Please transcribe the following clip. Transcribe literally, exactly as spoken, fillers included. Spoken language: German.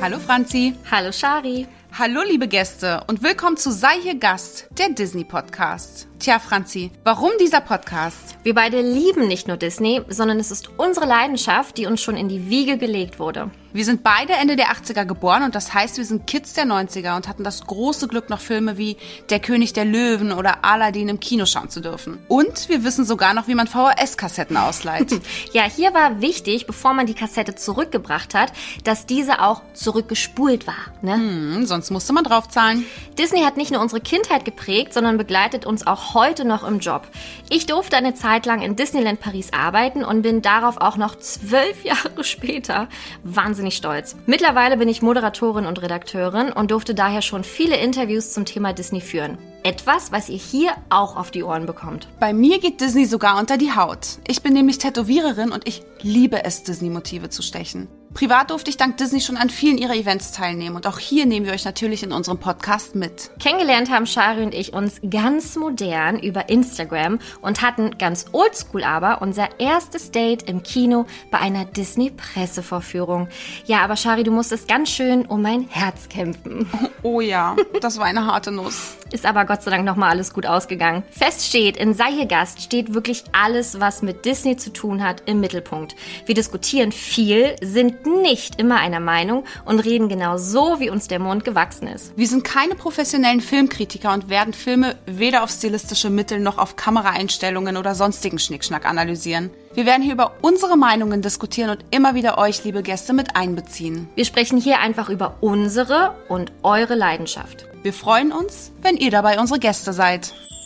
Hallo Franzi. Hallo Shari. Hallo liebe Gäste und willkommen zu Sei hier Gast, der Disney-Podcast. Tja Franzi, warum dieser Podcast? Wir beide lieben nicht nur Disney, sondern es ist unsere Leidenschaft, die uns schon in die Wiege gelegt wurde. Wir sind beide Ende der achtziger geboren und das heißt, wir sind Kids der neunziger und hatten das große Glück, noch Filme wie Der König der Löwen oder Aladdin im Kino schauen zu dürfen. Und wir wissen sogar noch, wie man V H S-Kassetten ausleiht. Ja, hier war wichtig, bevor man die Kassette zurückgebracht hat, dass diese auch zurückgespult war. Ne? Hm, sonst musste man draufzahlen. Disney hat nicht nur unsere Kindheit geprägt, sondern begleitet uns auch heute noch im Job. Ich durfte eine Zeit lang in Disneyland Paris arbeiten und bin darauf auch noch zwölf Jahre später wahnsinnig stolz. Mittlerweile bin ich Moderatorin und Redakteurin und durfte daher schon viele Interviews zum Thema Disney führen. Etwas, was ihr hier auch auf die Ohren bekommt. Bei mir geht Disney sogar unter die Haut. Ich bin nämlich Tätowiererin und ich liebe es, Disney-Motive zu stechen. Privat durfte ich dank Disney schon an vielen ihrer Events teilnehmen und auch hier nehmen wir euch natürlich in unserem Podcast mit. Kennengelernt haben Shari und ich uns ganz modern über Instagram und hatten ganz oldschool aber unser erstes Date im Kino bei einer Disney-Pressevorführung. Ja, aber Shari, du musstest ganz schön um mein Herz kämpfen. Oh ja, das war eine harte Nuss. Ist aber Gott sei Dank nochmal alles gut ausgegangen. Fest steht, in Sei hier Gast steht wirklich alles, was mit Disney zu tun hat, im Mittelpunkt. Wir diskutieren viel, sind nicht immer einer Meinung und reden genau so, wie uns der Mund gewachsen ist. Wir sind keine professionellen Filmkritiker und werden Filme weder auf stilistische Mittel noch auf Kameraeinstellungen oder sonstigen Schnickschnack analysieren. Wir werden hier über unsere Meinungen diskutieren und immer wieder euch, liebe Gäste, mit einbeziehen. Wir sprechen hier einfach über unsere und eure Leidenschaft. Wir freuen uns, wenn ihr dabei unsere Gäste seid.